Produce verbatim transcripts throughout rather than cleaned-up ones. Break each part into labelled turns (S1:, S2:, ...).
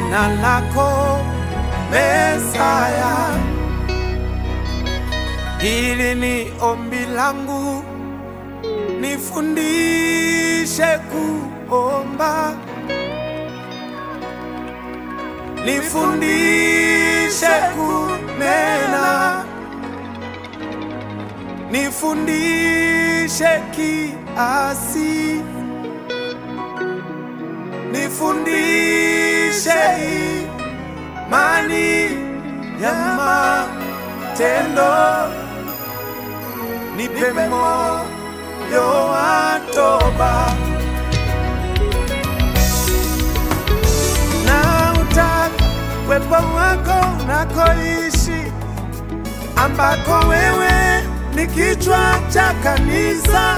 S1: jina lako Mesaya. Hili ni ombi langu, nifundishe kuomba, nifundishe kunena, nifundishe kiasi, nifundishe imani ya matendo, nipe moyo wa toba, na utaka uwepo wako unakoishi, ambako wewe ni kichwa cha kanisa.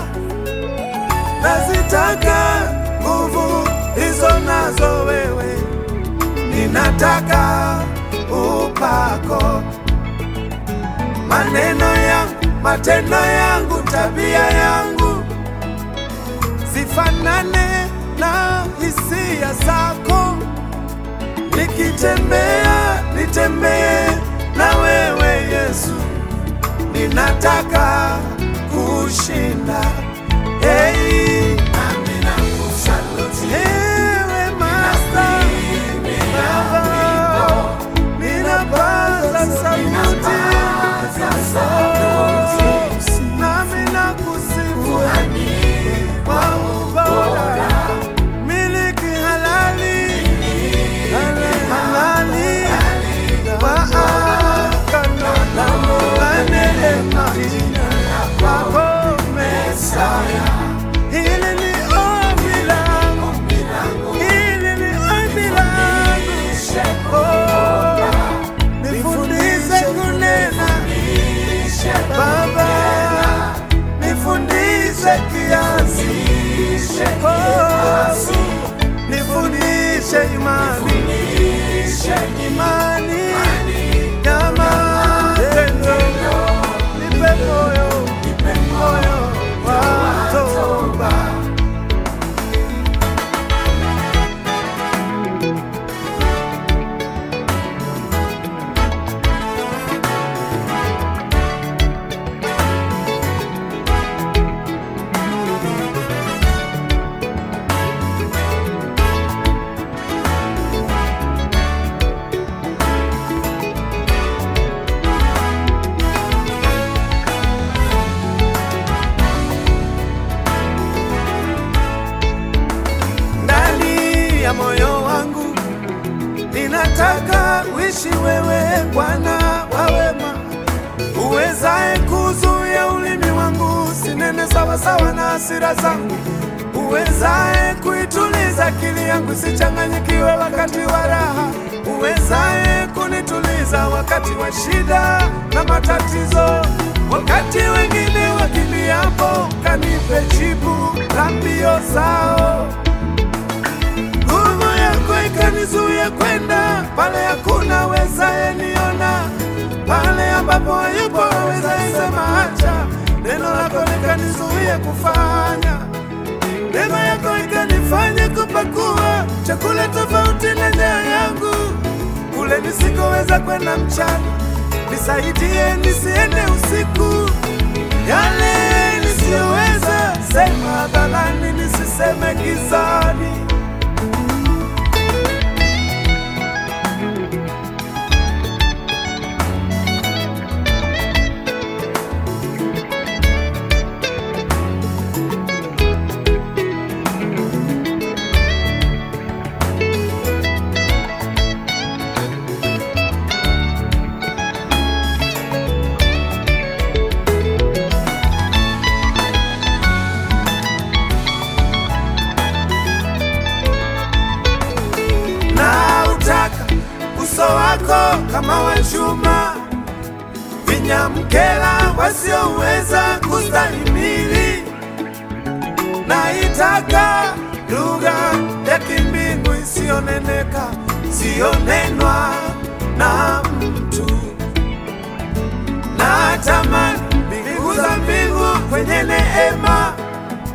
S1: Nazitaka nguvu hizo nazo wewe, ninataka upako. Maneno yangu, matendo yangu, tabia yangu zifanane na hisia zako. Nikitembea, nitembee na wewe Yesu, ninataka kushinda. Hey, amina kusaluti ewe Master, ninapaza sauti, nami nakusifu kwa ubora, miliki halali, halali wa agano la neema kwako Mesaya. Hili ni ombi langu, hili ni ombi langu. Oh, nifundishe kunena Baba, nifundishe kiasi. Oh, nifundishe imani, imani ya matendo, nipe moyo, moyo wa toba. Moyo wangu ninataka uishi wewe, Bwana wa wema, uwezaye kuzuia ulimi wangu sinene sawa sawa na hasira zangu, uwezaye kuituliza akili yangu sichanganyikiwe wakati wa raha, uwezaye kunituliza wakati wa shida na matatizo, wakati wengine wakimbiapo, kanipe jibu la mbio zao. Ikanizuia kwenda pale hakuna wezaye niona, pale ambapo hayupo wezaye sema acha. Neno lako likanizuia kufanya, neema yako ikanifanya kupakua chakula tofauti na njaa yangu. Kule nisikoweza kwenda mchana, nisaidie nisiende usiku. Yale nisiyoweza sema hadharani, nisiseme gizani. Uso wako kama wa chuma, vinyamkela wasioweza kustahimili. Naitaka lugha ya kimbingu isiyoneneka, isiyonenwa na mtu. Natamani mbingu za mbingu kwenye neema,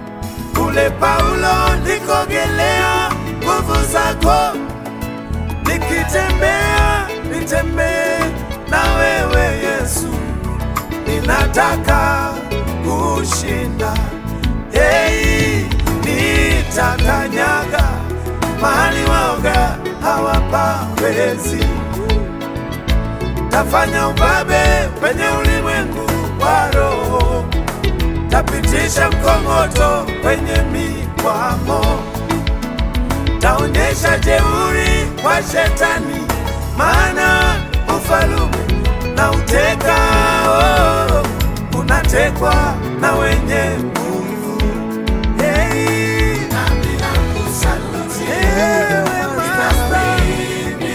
S1: kule Paulo nikogelea nguvu zako. nikitembea nitembee na wewe Yesu, ninataka kushinda. Hey, nitakanyaga mahali waoga hawapawezi, tafanya ubabe penye ulimwengu wa roho, tapitisha mkongoto kwenye mikwamo, taonyesha jeuri kwa shetani, maana ufalume na uteka oh, unatekwa na wenye nguvu. Hey, nami nakusaluti wewe unastahili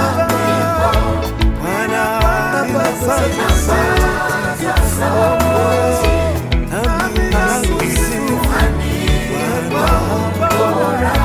S1: Bwana, nami nakusifu Bwana,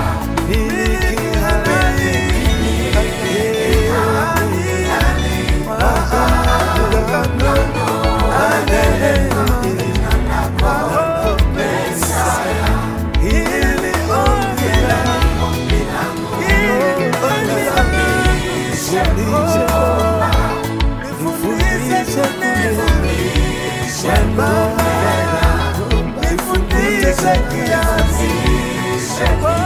S1: nifundishe kiasi